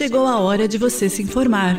chegou a hora de você se informar.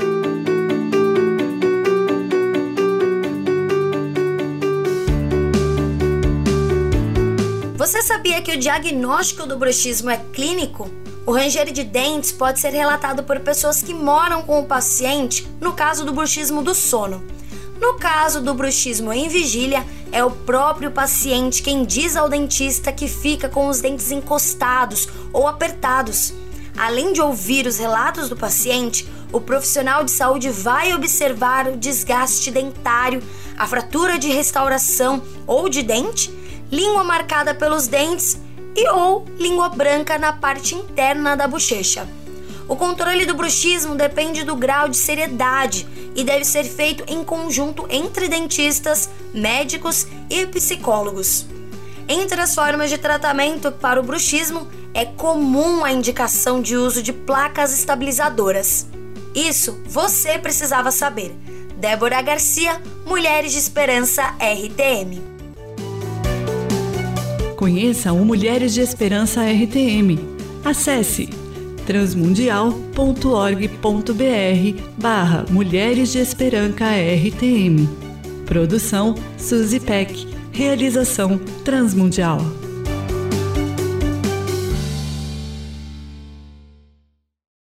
Você sabia que o diagnóstico do bruxismo é clínico? O ranger de dentes pode ser relatado por pessoas que moram com o paciente, no caso do bruxismo do sono. No caso do bruxismo em vigília, é o próprio paciente quem diz ao dentista que fica com os dentes encostados ou apertados. Além de ouvir os relatos do paciente, o profissional de saúde vai observar o desgaste dentário, a fratura de restauração ou de dente, língua marcada pelos dentes e ou língua branca na parte interna da bochecha. O controle do bruxismo depende do grau de seriedade e deve ser feito em conjunto entre dentistas, médicos e psicólogos. Entre as formas de tratamento para o bruxismo, é comum a indicação de uso de placas estabilizadoras. Isso você precisava saber. Débora Garcia, Mulheres de Esperança RTM. Conheça o Mulheres de Esperança RTM. Acesse transmundial.org.br/Mulheres de Esperança RTM. Produção Suzy Peck. Realização Transmundial.